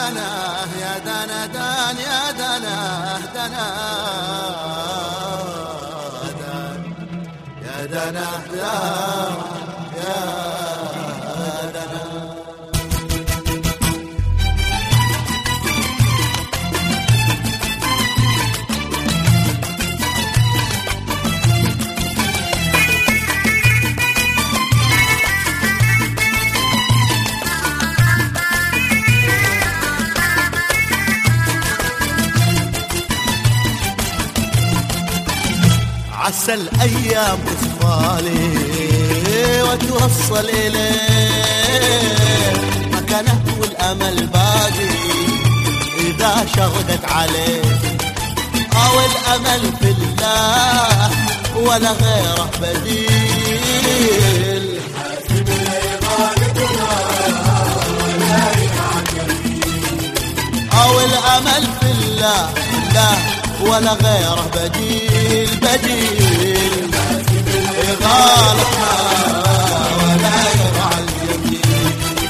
دنا يا دنا دان يا دنا دنا يا دنا يا دنا. عسى الأيام تصفالي وتوصل إليه مكانه والأمل باقي إذا شغدت عليه، أو الأمل في الله ولا غيره بديل. أو الأمل في الله ولا غيره بديل بديل. غالبنا ولا يرعى الجميل.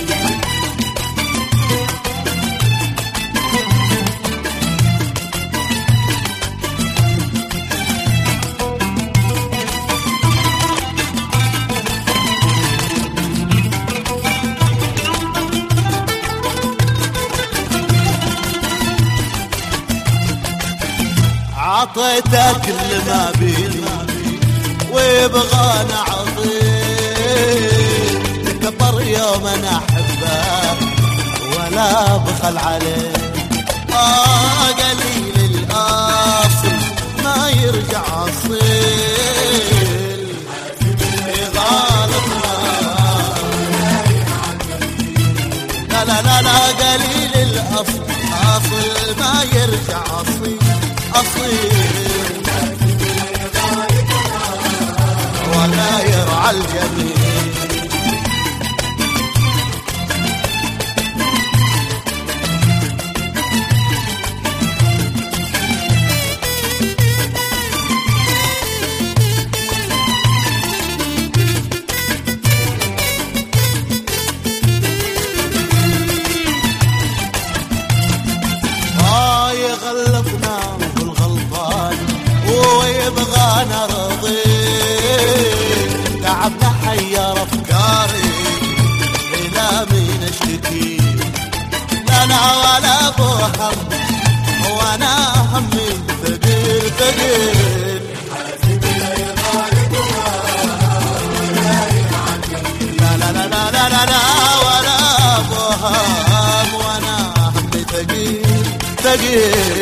عطيته كل ما بيدي ويبغانا عطيه، تكبر يوم انا احبه ولا بخل عليه. قليل الاصل ما يرجع اصيل. غالبنا لا قليل الاصل ما يرجع اصيل أصيل ولا يرعى الجميل. يغلبنا بالغلطان ويبغانا رضي، تعبنا حير افكاري الى مين اشتكي. لا ولا بهم وانا همي ثقيل ثقيل. لا ولا بهم وانا همي ثقيل ثقيل.